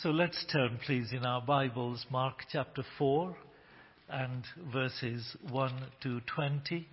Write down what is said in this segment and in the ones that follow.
So let's turn, please, in our Bibles, Mark chapter 4 and verses 1 to 20.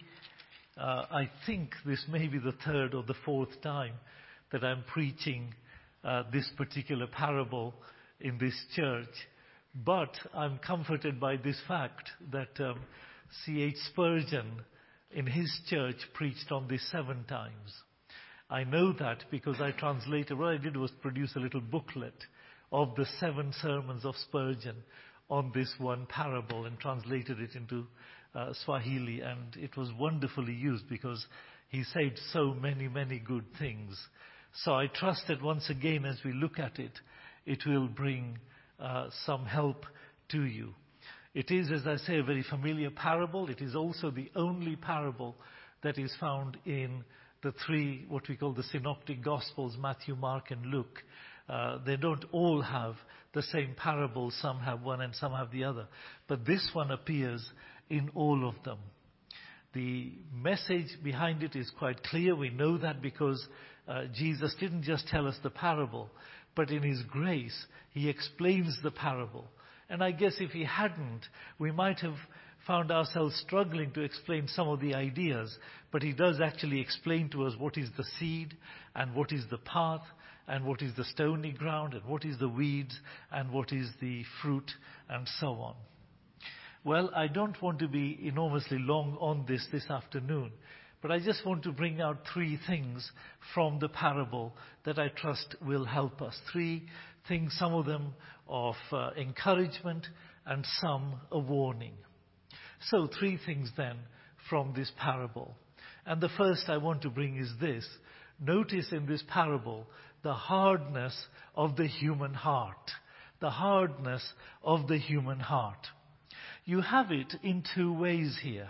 I think this may be the third or the fourth time that I'm preaching this particular parable in this church. But I'm comforted by this fact that C.H. Spurgeon in his church preached on this 7 times. I know that because I translated, what I did was produce a little booklet of the 7 sermons of Spurgeon on this one parable and translated it into Swahili, and it was wonderfully used because he said so many, many good things. So I trust that once again as we look at it, it will bring some help to you. It is, as I say, a very familiar parable. It is also the only parable that is found in the 3, what we call the synoptic gospels, Matthew, Mark and Luke. They don't all have the same parable. Some have one and some have the other. But this one appears in all of them. The message behind it is quite clear. We know that because Jesus didn't just tell us the parable, but in his grace, he explains the parable. And I guess if he hadn't, we might have found ourselves struggling to explain some of the ideas. But he does actually explain to us what is the seed and what is the path and what is the stony ground and what is the weeds and what is the fruit and so on. Well, I don't want to be enormously long on this afternoon, but I just want to bring out 3 things from the parable that I trust will help us. 3 things, some of them of encouragement and some a warning. So 3 things then from this parable. And the first I want to bring is this. Notice in this parable the hardness of the human heart. The hardness of the human heart. You have it in 2 ways here.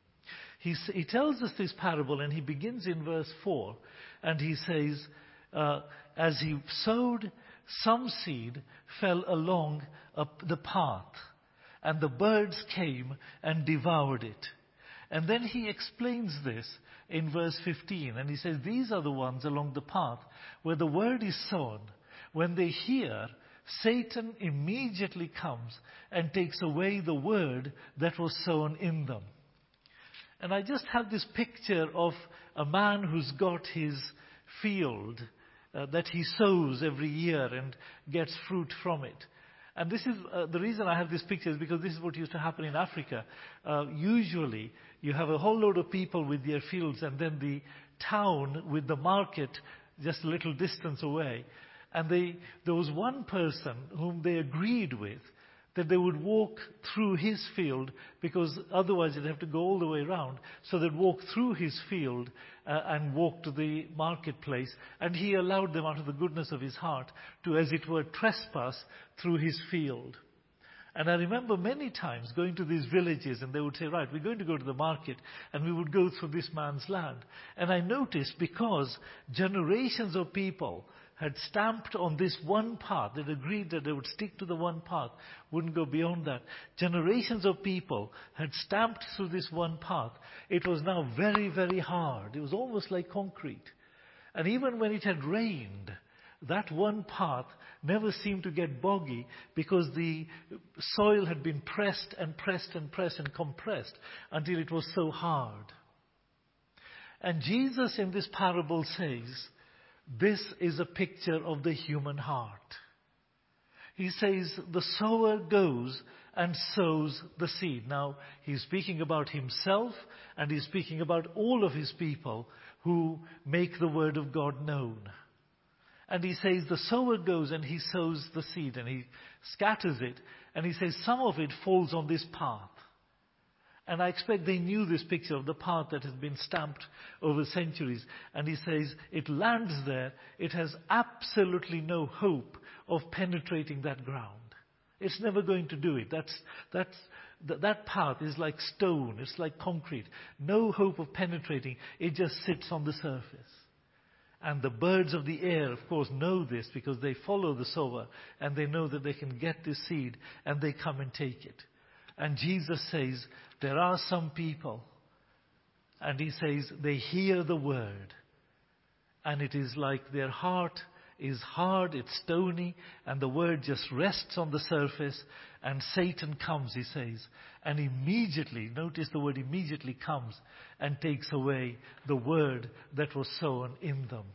He tells us this parable and he begins in verse 4 and he says, as he sowed, some seed fell along the path and the birds came and devoured it. And then he explains this in verse 15 and he says, these are the ones along the path where the word is sown. When they hear, Satan immediately comes and takes away the word that was sown in them. And I just have this picture of a man who's got his field that he sows every year and gets fruit from it. And this is the reason I have this picture is because this is what used to happen in Africa. Usually you have a whole load of people with their fields and then the town with the market just a little distance away. And there was one person whom they agreed with that they would walk through his field because otherwise they'd have to go all the way around. So they'd walk through his field and walk to the marketplace. And he allowed them out of the goodness of his heart to, as it were, trespass through his field. And I remember many times going to these villages and they would say, right, we're going to go to the market, and we would go through this man's land. And I noticed because generations of people had stamped on this one path, they'd agreed that they would stick to the one path, wouldn't go beyond that. Generations of people had stamped through this one path. It was now very, very hard. It was almost like concrete. And even when it had rained, that one path never seemed to get boggy because the soil had been pressed and pressed and pressed and compressed until it was so hard. And Jesus in this parable says, this is a picture of the human heart. He says the sower goes and sows the seed. Now, he's speaking about himself and he's speaking about all of his people who make the word of God known. And he says the sower goes and he sows the seed and he scatters it. And he says some of it falls on this path. And I expect they knew this picture of the path that has been stamped over centuries. And he says it lands there. It has absolutely no hope of penetrating that ground. It's never going to do it. That path is like stone. It's like concrete. No hope of penetrating. It just sits on the surface. And the birds of the air, of course, know this because they follow the sower and they know that they can get this seed and they come and take it. And Jesus says, there are some people, and he says, they hear the word, and it is like their heart is hard, it's stony, and the word just rests on the surface, and Satan comes, he says, and immediately, notice the word immediately, comes and takes away the word that was sown in them.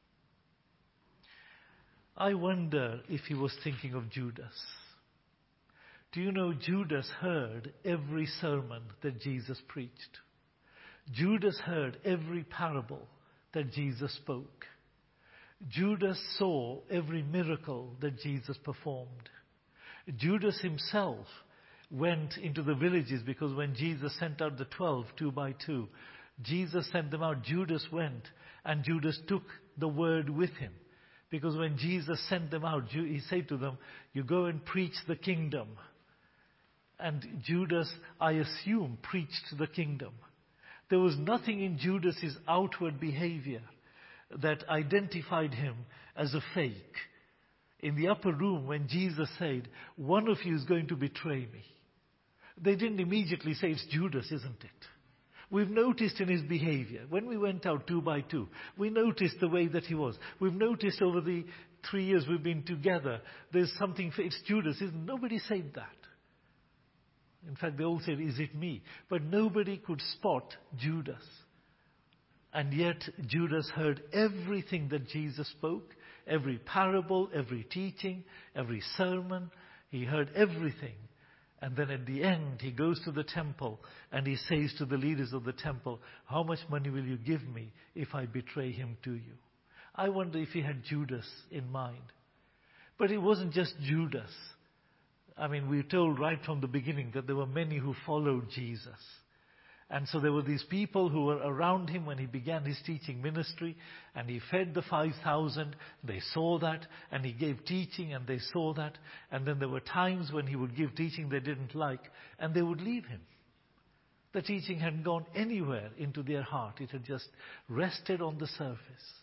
I wonder if he was thinking of Judas. Do you know Judas heard every sermon that Jesus preached? Judas heard every parable that Jesus spoke. Judas saw every miracle that Jesus performed. Judas himself went into the villages, because when Jesus sent out the 12, 2 by 2, Jesus sent them out. Judas went, and Judas took the word with him. Because when Jesus sent them out, he said to them, you go and preach the kingdom. And Judas, I assume, preached the kingdom. There was nothing in Judas's outward behavior that identified him as a fake. In the upper room, when Jesus said, one of you is going to betray me, they didn't immediately say, it's Judas, isn't it? We've noticed in his behavior, when we went out 2 by 2, we noticed the way that he was. We've noticed over the 3 years we've been together, there's something, it's Judas, isn't? Nobody said that. In fact, they all said, is it me? But nobody could spot Judas. And yet Judas heard everything that Jesus spoke, every parable, every teaching, every sermon. He heard everything. And then at the end, he goes to the temple and he says to the leaders of the temple, how much money will you give me if I betray him to you? I wonder if he had Judas in mind. But it wasn't just Judas. I mean, we're told right from the beginning that there were many who followed Jesus. And so there were these people who were around him when he began his teaching ministry, and he fed the 5,000. They saw that, and he gave teaching, and they saw that. And then there were times when he would give teaching they didn't like, and they would leave him. The teaching hadn't gone anywhere into their heart. It had just rested on the surface.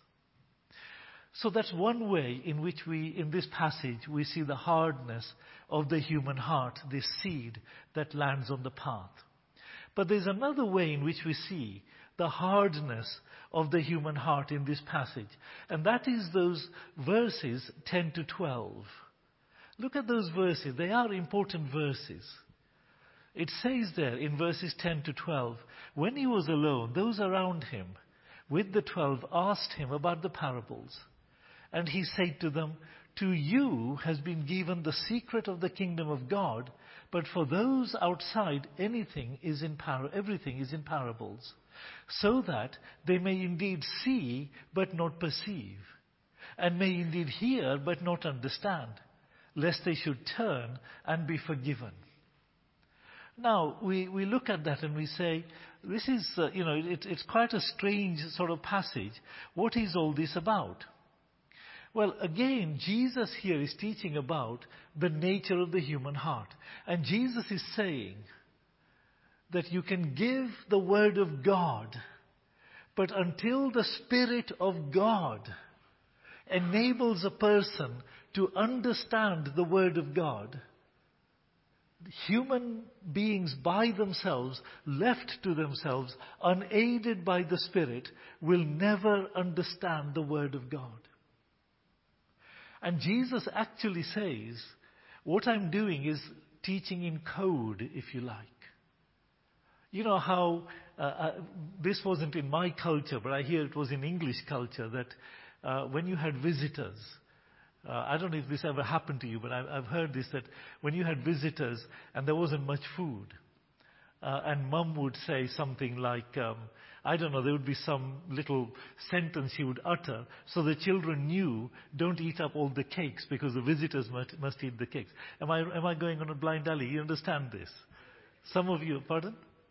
So that's one way in which in this passage, we see the hardness of the human heart, this seed that lands on the path. But there's another way in which we see the hardness of the human heart in this passage. And that is those verses 10 to 12. Look at those verses. They are important verses. It says there in verses 10 to 12, when he was alone, those around him with the 12 asked him about the parables. And he said to them, to you has been given the secret of the kingdom of God, but for those outside, everything is in parables, so that they may indeed see but not perceive, and may indeed hear but not understand, lest they should turn and be forgiven. Now, we look at that and we say, this is, it's quite a strange sort of passage. What is all this about? Well, again, Jesus here is teaching about the nature of the human heart. And Jesus is saying that you can give the Word of God, but until the Spirit of God enables a person to understand the Word of God, human beings by themselves, left to themselves, unaided by the Spirit, will never understand the Word of God. And Jesus actually says, what I'm doing is teaching in code, if you like. You know how, this wasn't in my culture, but I hear it was in English culture, that when you had visitors, I don't know if this ever happened to you, but I've heard this, that when you had visitors and there wasn't much food, and mum would say something like, I don't know, there would be some little sentence he would utter, so the children knew, don't eat up all the cakes because the visitors must eat the cakes. Am I going on a blind alley? You understand this? Some of you, pardon?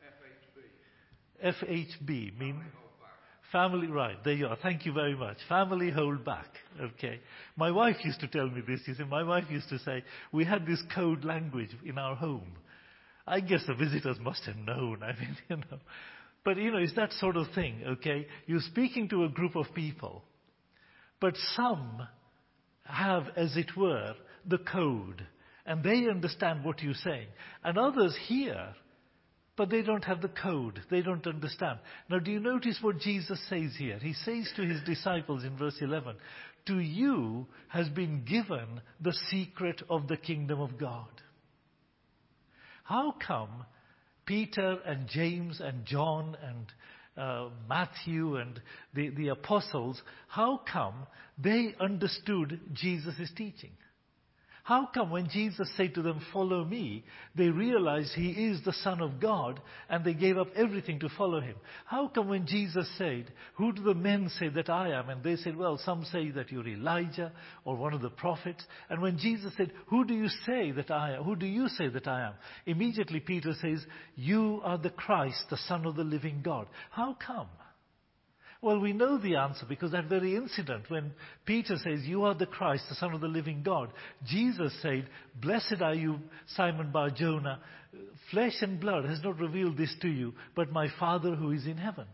FHB, mean? Family, right, there you are. Thank you very much. Family hold back. Okay. My wife used to tell me this. You see, my wife used to say, we had this code language in our home. I guess the visitors must have known. I mean, But, it's that sort of thing, okay? You're speaking to a group of people, but some have, as it were, the code, and they understand what you're saying. And others hear, but they don't have the code. They don't understand. Now, do you notice what Jesus says here? He says to his disciples in verse 11, to you has been given the secret of the kingdom of God. How come Peter and James and John and Matthew and the apostles, how come they understood Jesus' teaching? How come when Jesus said to them, "Follow me," they realized he is the Son of God and they gave up everything to follow him? How come when Jesus said, "Who do the men say that I am?" and they said, "Well, some say that you're Elijah or one of the prophets." And when Jesus said, "Who do you say that I am? Who do you say that I am?" Immediately Peter says, "You are the Christ, the Son of the living God." How come? Well, we know the answer because that very incident when Peter says, "You are the Christ, the Son of the living God," Jesus said, "Blessed are you, Simon Bar-Jonah. Flesh and blood has not revealed this to you, but my Father who is in heaven."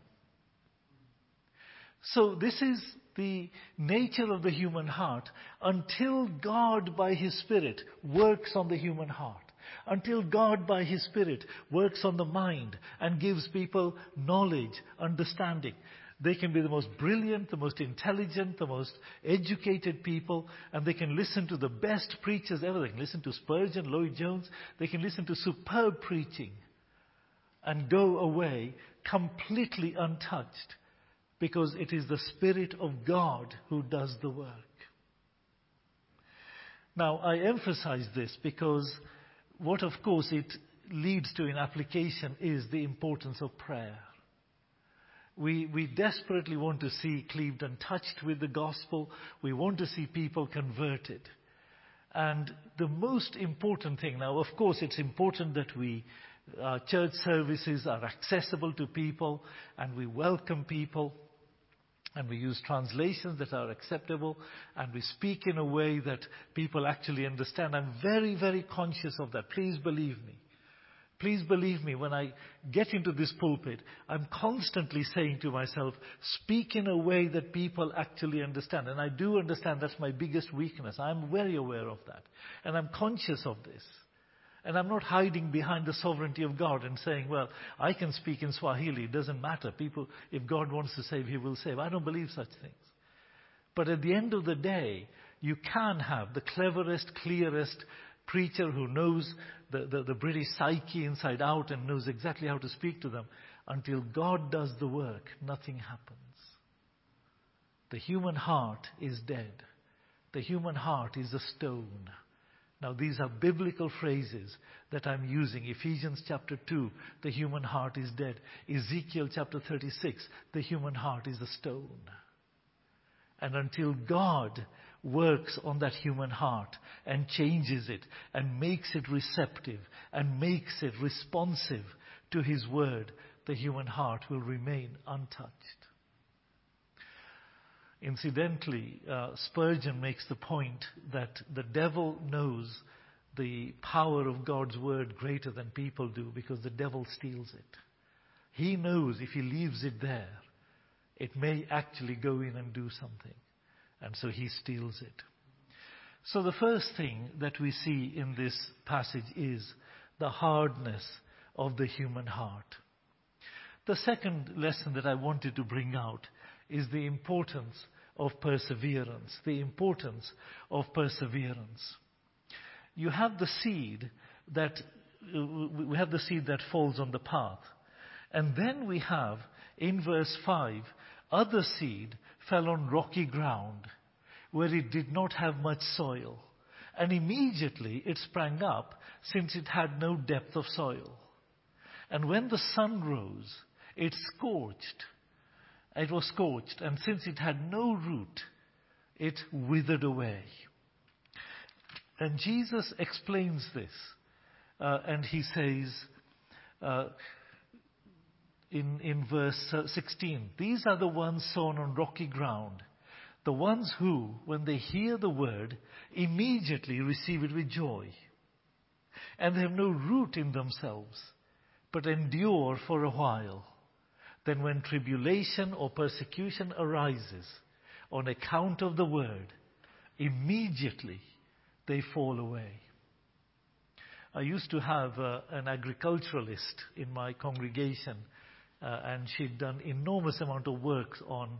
So this is the nature of the human heart until God by His Spirit works on the human heart. Until God by His Spirit works on the mind and gives people knowledge, understanding. They can be the most brilliant, the most intelligent, the most educated people, and they can listen to the best preachers ever. They can listen to Spurgeon, Lloyd-Jones. They can listen to superb preaching and go away completely untouched because it is the Spirit of God who does the work. Now, I emphasize this because what, of course, it leads to in application is the importance of prayer. We desperately want to see Clevedon touched with the gospel. We want to see people converted. And the most important thing, now of course it's important that church services are accessible to people and we welcome people and we use translations that are acceptable and we speak in a way that people actually understand. I'm very, very conscious of that. Please believe me. Please believe me, when I get into this pulpit, I'm constantly saying to myself, speak in a way that people actually understand. And I do understand that's my biggest weakness. I'm very aware of that. And I'm conscious of this. And I'm not hiding behind the sovereignty of God and saying, well, I can speak in Swahili. It doesn't matter. People, if God wants to save, He will save. I don't believe such things. But at the end of the day, you can have the cleverest, clearest preacher who knows the British psyche inside out and knows exactly how to speak to them. Until God does the work, nothing happens. The human heart is dead. The human heart is a stone. Now these are biblical phrases that I'm using. Ephesians chapter 2, the human heart is dead. Ezekiel chapter 36, the human heart is a stone. And until God works on that human heart and changes it and makes it receptive and makes it responsive to His word, the human heart will remain untouched. Incidentally, Spurgeon makes the point that the devil knows the power of God's word greater than people do because the devil steals it. He knows if he leaves it there, it may actually go in and do something. And so he steals it. So the first thing that we see in this passage is the hardness of the human heart. The second lesson that I wanted to bring out is the importance of perseverance. The importance of perseverance. You have the seed that falls on the path. And then we have, in verse 5, other seed fell on rocky ground where it did not have much soil. And immediately it sprang up since it had no depth of soil. And when the sun rose, it was scorched. And since it had no root, it withered away. And Jesus explains this. And He says in verse 16, these are the ones sown on rocky ground, the ones who, when they hear the word, immediately receive it with joy. And they have no root in themselves, but endure for a while. Then when tribulation or persecution arises on account of the word, immediately they fall away. I used to have an agriculturalist in my congregation, and she'd done enormous amount of work on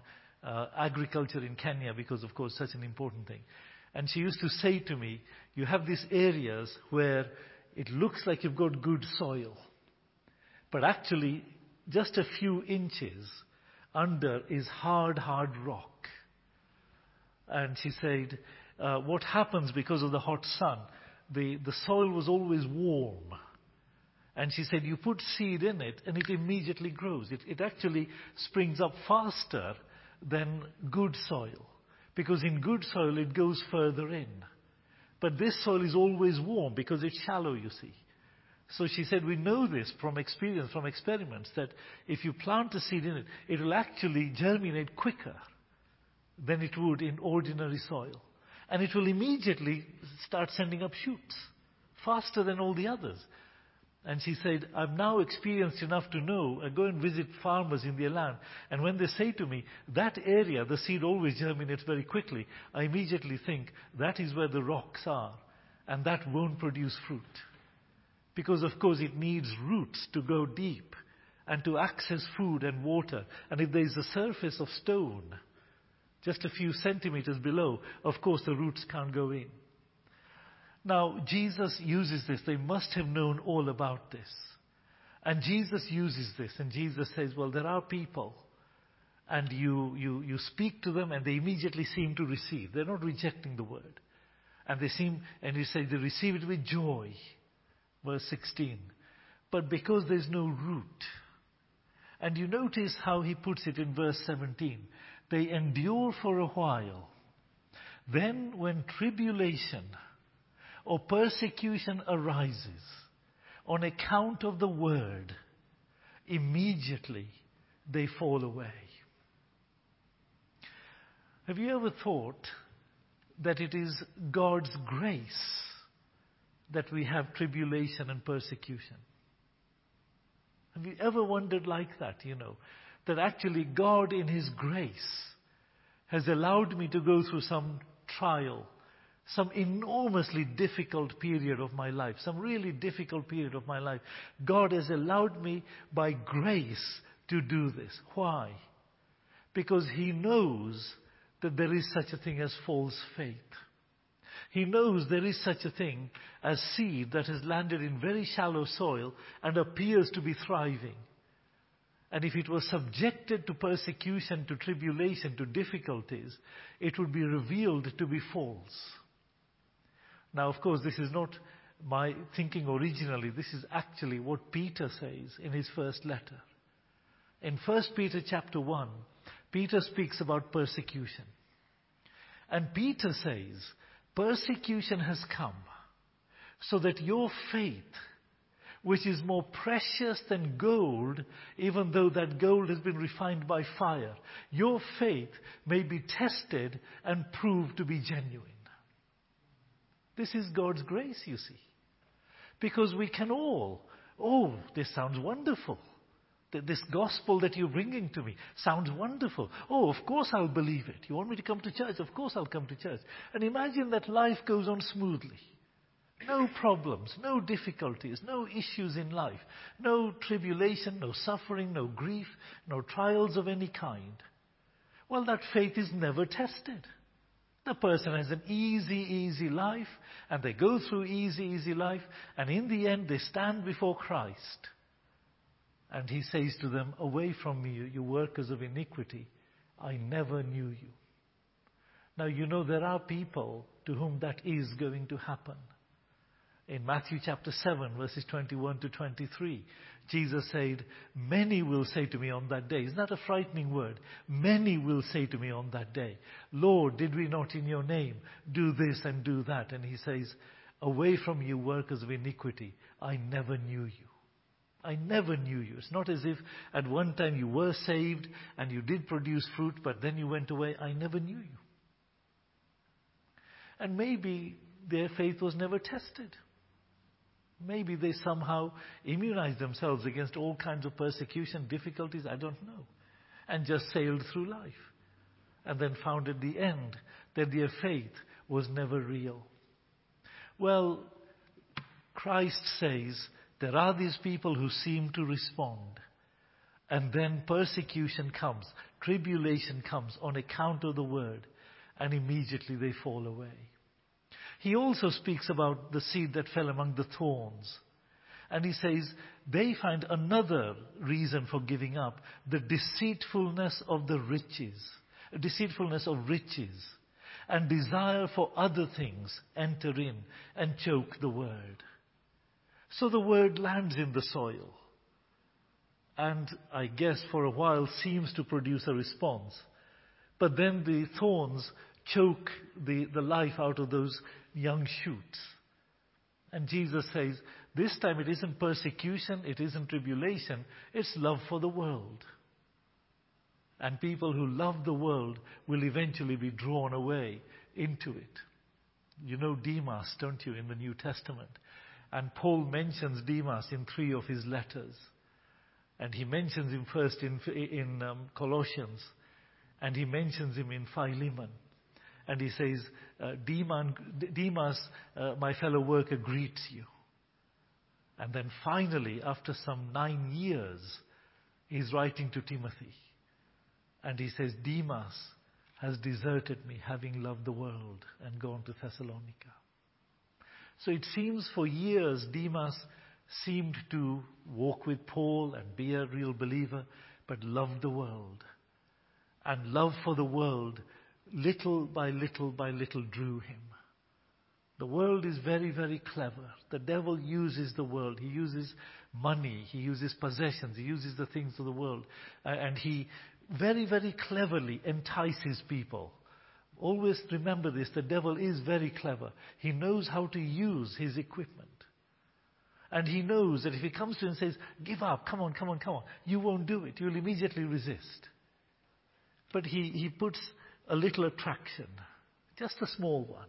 agriculture in Kenya because, of course, such an important thing. And she used to say to me, you have these areas where it looks like you've got good soil, but actually just a few inches under is hard rock. And she said, what happens because of the hot sun, the soil was always warm. And she said, you put seed in it and it immediately grows. It actually springs up faster than good soil. Because in good soil, it goes further in. But this soil is always warm because it's shallow, you see. So she said, we know this from experience, from experiments, that if you plant a seed in it, it will actually germinate quicker than it would in ordinary soil. And it will immediately start sending up shoots, faster than all the others. And she said, I've now experienced enough to know, I go and visit farmers in their land, and when they say to me, that area, the seed always germinates very quickly, I immediately think, that is where the rocks are, and that won't produce fruit. Because, of course, it needs roots to go deep, and to access food and water. And if there is a surface of stone, just a few centimeters below, of course the roots can't go in. Now, Jesus uses this. They must have known all about this. And Jesus uses this. And Jesus says, well, there are people. And you speak to them and they immediately seem to receive. They're not rejecting the word. And he says they receive it with joy. Verse 16. But because there's no root. And you notice how he puts it in verse 17. They endure for a while. Then when tribulation or persecution arises on account of the word, immediately they fall away. Have you ever thought that it is God's grace that we have tribulation and persecution? Have you ever wondered like that, that actually God in His grace has allowed me to go through some trial, some enormously difficult period of my life, some really difficult period of my life. God has allowed me by grace to do this. Why? Because He knows that there is such a thing as false faith. He knows there is such a thing as seed that has landed in very shallow soil and appears to be thriving. And if it was subjected to persecution, to tribulation, to difficulties, it would be revealed to be false. Now, of course, this is not my thinking originally. This is actually what Peter says in his first letter. In 1 Peter chapter 1, Peter speaks about persecution. And Peter says, persecution has come so that your faith, which is more precious than gold, even though that gold has been refined by fire, your faith may be tested and proved to be genuine. This is God's grace, you see. Because we can all, this sounds wonderful. This gospel that you're bringing to me sounds wonderful. Oh, of course I'll believe it. You want me to come to church? Of course I'll come to church. And imagine that life goes on smoothly. No problems, no difficulties, no issues in life, no tribulation, no suffering, no grief, no trials of any kind. Well, that faith is never tested. The person has an easy life, and they go through easy life, and in the end they stand before Christ. And He says to them, away from me, you workers of iniquity, I never knew you. Now, there are people to whom that is going to happen. In Matthew chapter 7, verses 21 to 23, Jesus said, many will say to me on that day. Isn't that a frightening word? Many will say to me on that day, Lord, did we not in your name do this and do that? And He says, away from you, workers of iniquity, I never knew you. I never knew you. It's not as if at one time you were saved and you did produce fruit, but then you went away. I never knew you. And maybe their faith was never tested. Maybe they somehow immunized themselves against all kinds of persecution, difficulties, I don't know, and just sailed through life. And then found at the end that their faith was never real. Well, Christ says there are these people who seem to respond. And then persecution comes, tribulation comes on account of the word, and immediately they fall away. He also speaks about the seed that fell among the thorns. And he says they find another reason for giving up, the deceitfulness of riches, and desire for other things enter in and choke the word. So the word lands in the soil, and I guess for a while seems to produce a response. But then the thorns choke the life out of those young shoots. And Jesus says, this time it isn't persecution, it isn't tribulation, it's love for the world. And people who love the world will eventually be drawn away into it. You know Demas, don't you, in the New Testament? And Paul mentions Demas in 3 of his letters. And he mentions him first in Colossians. And he mentions him in Philemon. And he says, Demas, my fellow worker, greets you. And then finally, after some 9 years, he's writing to Timothy. And he says, Demas has deserted me, having loved the world, and gone to Thessalonica. So it seems for years Demas seemed to walk with Paul and be a real believer, but loved the world. And love for the world, little by little by little, drew him. The world is very, very clever. The devil uses the world. He uses money. He uses possessions. He uses the things of the world. And he very, very cleverly entices people. Always remember this. The devil is very clever. He knows how to use his equipment. And he knows that if he comes to you and says, give up, come on, you won't do it. You'll immediately resist. But he puts a little attraction, just a small one.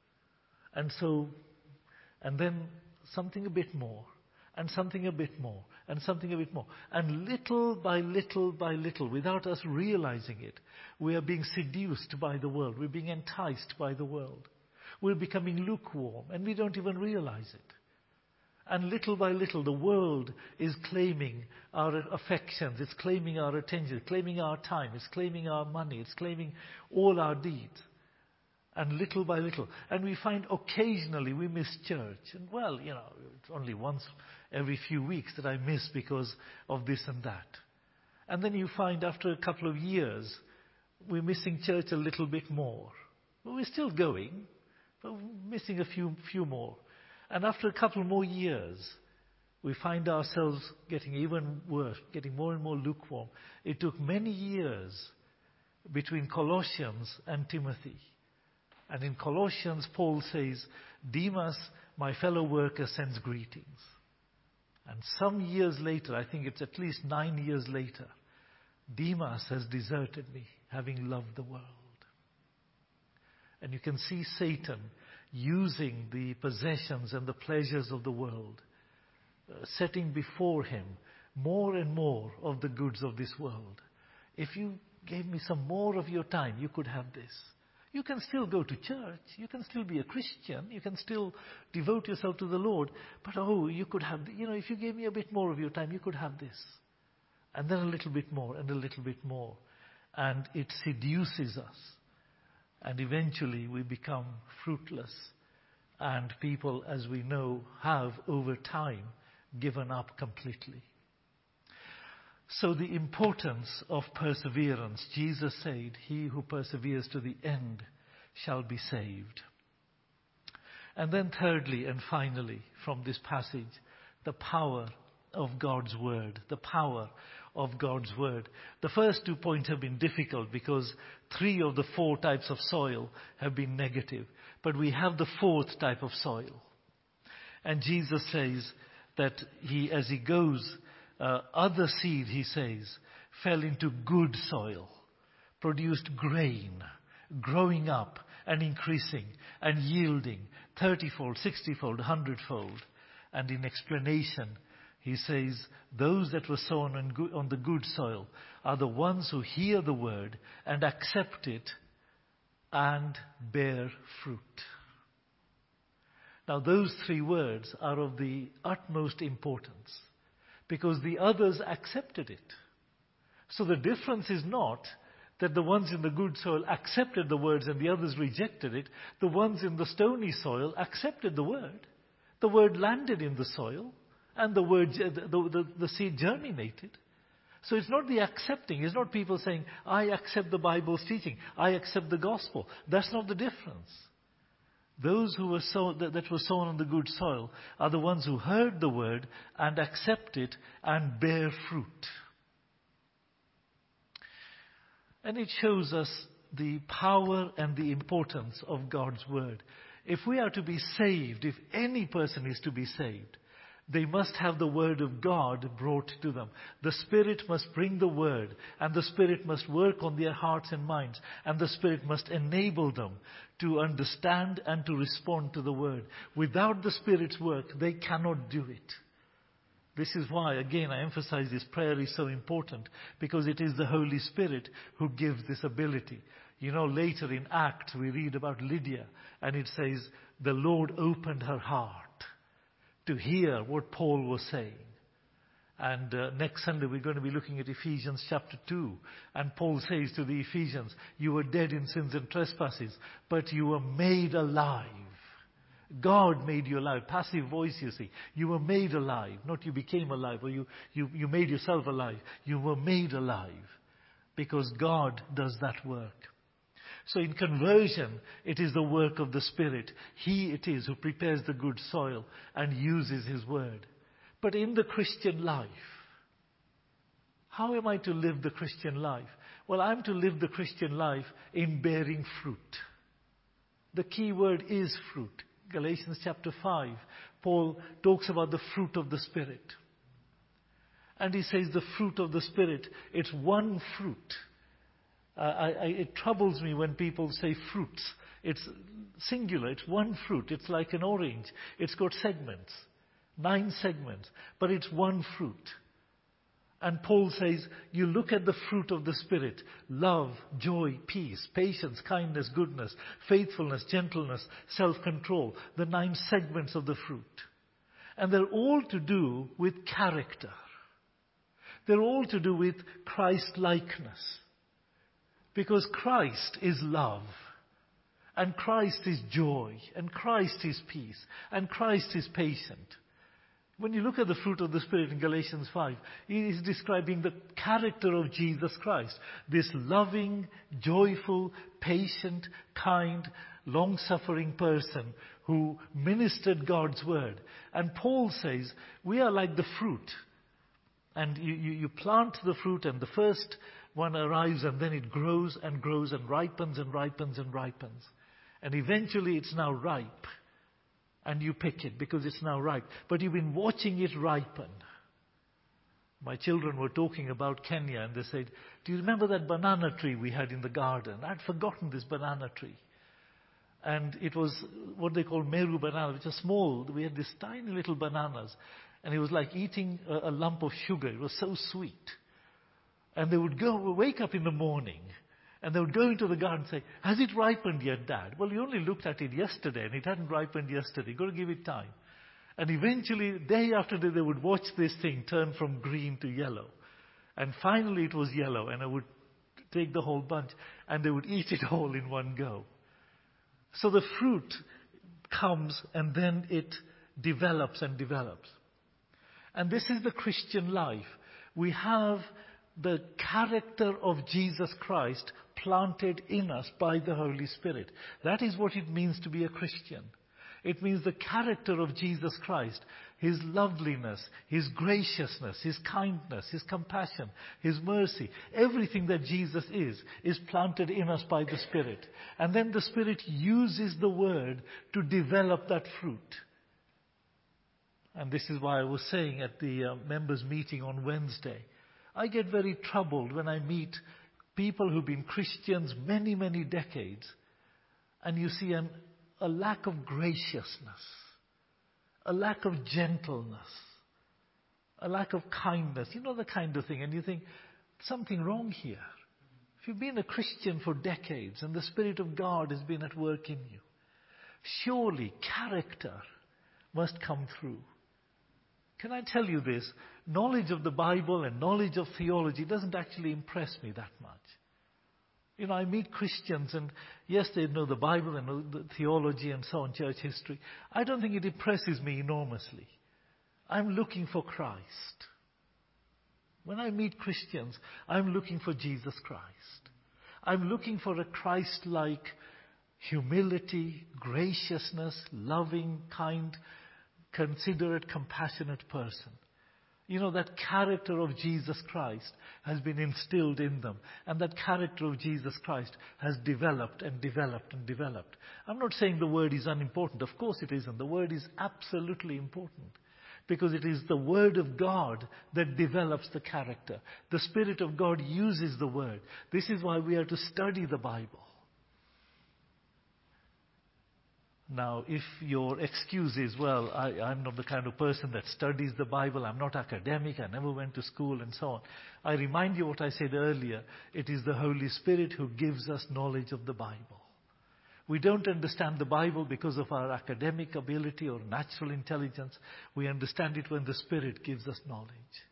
And then something a bit more, and something a bit more, and something a bit more. And little by little by little, without us realizing it, we are being seduced by the world. We're being enticed by the world. We're becoming lukewarm, and we don't even realize it. And little by little, the world is claiming our affections, it's claiming our attention, it's claiming our time, it's claiming our money, it's claiming all our deeds. And little by little. And we find occasionally we miss church. And well, it's only once every few weeks that I miss because of this and that. And then you find after a couple of years, we're missing church a little bit more. But we're still going, but we're missing a few more. And after a couple more years, we find ourselves getting even worse, getting more and more lukewarm. It took many years between Colossians and Timothy. And in Colossians, Paul says, Demas, my fellow worker, sends greetings. And some years later, I think it's at least 9 years later, Demas has deserted me, having loved the world. And you can see Satan using the possessions and the pleasures of the world, setting before him more and more of the goods of this world. If you gave me some more of your time, you could have this. You can still go to church. You can still be a Christian. You can still devote yourself to the Lord. But you could have, if you gave me a bit more of your time, you could have this. And then a little bit more and a little bit more. And it seduces us. And eventually we become fruitless. And people, as we know, have over time given up completely. So the importance of perseverance, Jesus said, he who perseveres to the end shall be saved. And then thirdly and finally from this passage, the power of God's word. The power of God's word. The first 2 points have been difficult because 3 of the 4 types of soil have been negative. But we have the 4th type of soil. And Jesus says that as he goes, other seed, he says, fell into good soil, produced grain, growing up and increasing and yielding 30-fold, 60-fold, 100-fold. And in explanation, he says, those that were sown on the good soil are the ones who hear the word and accept it and bear fruit. Now, those 3 words are of the utmost importance. Because the others accepted it. So the difference is not that the ones in the good soil accepted the words and the others rejected it. The ones in the stony soil accepted the word. The word landed in the soil, and the seed germinated. So it's not the accepting. It's not people saying, I accept the Bible's teaching. I accept the gospel. That's not the difference. Those who were that were sown on the good soil are the ones who heard the word and accept it and bear fruit. And it shows us the power and the importance of God's word. If we are to be saved, if any person is to be saved, they must have the word of God brought to them. The Spirit must bring the word, and the Spirit must work on their hearts and minds, and the Spirit must enable them to understand and to respond to the word. Without the Spirit's work, they cannot do it. This is why, again, I emphasize this prayer is so important, because it is the Holy Spirit who gives this ability. You know, later in Acts, we read about Lydia, and it says, the Lord opened her heart to hear what Paul was saying. And next Sunday, we're going to be looking at Ephesians chapter 2. And Paul says to the Ephesians, you were dead in sins and trespasses, but you were made alive. God made you alive. Passive voice, you see. You were made alive. Not you became alive or you made yourself alive. You were made alive because God does that work. So in conversion, it is the work of the Spirit. He it is who prepares the good soil and uses His word. But in the Christian life, how am I to live the Christian life? Well, I'm to live the Christian life in bearing fruit. The key word is fruit. Galatians chapter 5, Paul talks about the fruit of the Spirit. And he says the fruit of the Spirit, it's one fruit. It troubles me when people say fruits. It's singular, it's one fruit. It's like an orange. It's got segments, 9 segments, but it's one fruit. And Paul says, you look at the fruit of the Spirit, love, joy, peace, patience, kindness, goodness, faithfulness, gentleness, self-control, the 9 segments of the fruit. And they're all to do with character. They're all to do with Christ-likeness. Because Christ is love, and Christ is joy, and Christ is peace, and Christ is patient. When you look at the fruit of the Spirit in Galatians 5, he is describing the character of Jesus Christ. This loving, joyful, patient, kind, long-suffering person who ministered God's word. And Paul says, we are like the fruit. And you plant the fruit and the first one arrives and then it grows and grows and ripens and ripens and ripens. And eventually it's now ripe. And you pick it because it's now ripe. But you've been watching it ripen. My children were talking about Kenya and they said, do you remember that banana tree we had in the garden? I'd forgotten this banana tree. And it was what they call meru banana, which are small. We had these tiny little bananas. And it was like eating a lump of sugar. It was so sweet. And they would wake up in the morning and they would go into the garden and say, has it ripened yet, Dad? Well, you only looked at it yesterday and it hadn't ripened yesterday. You've got to give it time. And eventually, day after day, they would watch this thing turn from green to yellow. And finally it was yellow and I would take the whole bunch and they would eat it all in one go. So the fruit comes and then it develops and develops. And this is the Christian life. We have the character of Jesus Christ planted in us by the Holy Spirit. That is what it means to be a Christian. It means the character of Jesus Christ, His loveliness, His graciousness, His kindness, His compassion, His mercy. Everything that Jesus is planted in us by the Spirit. And then the Spirit uses the Word to develop that fruit. And this is why I was saying at the members' meeting on Wednesday, I get very troubled when I meet people who've been Christians many, many decades, and you see a lack of graciousness, a lack of gentleness, a lack of kindness, you know, the kind of thing, and you think, something wrong here. If you've been a Christian for decades and the Spirit of God has been at work in you, surely character must come through. Can I tell you this? Knowledge of the Bible and knowledge of theology doesn't actually impress me that much. You know, I meet Christians and yes, they know the Bible and know the theology and so on, church history. I don't think it impresses me enormously. I'm looking for Christ. When I meet Christians, I'm looking for Jesus Christ. I'm looking for a Christ-like humility, graciousness, loving, kind, considerate, compassionate person. You know, that character of Jesus Christ has been instilled in them. And that character of Jesus Christ has developed and developed and developed. I'm not saying the word is unimportant. Of course it isn't. The word is absolutely important. Because it is the Word of God that develops the character. The Spirit of God uses the Word. This is why we are to study the Bible. Now, if your excuse is, well, I'm not the kind of person that studies the Bible, I'm not academic, I never went to school and so on. I remind you what I said earlier. It is the Holy Spirit who gives us knowledge of the Bible. We don't understand the Bible because of our academic ability or natural intelligence. We understand it when the Spirit gives us knowledge.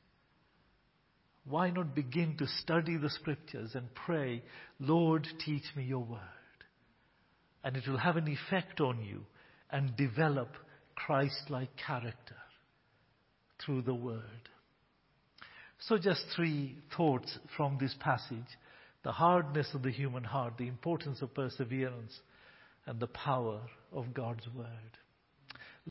Why not begin to study the Scriptures and pray, Lord, teach me your word. And it will have an effect on you and develop Christ-like character through the word. So just 3 thoughts from this passage. The hardness of the human heart, the importance of perseverance, and the power of God's word.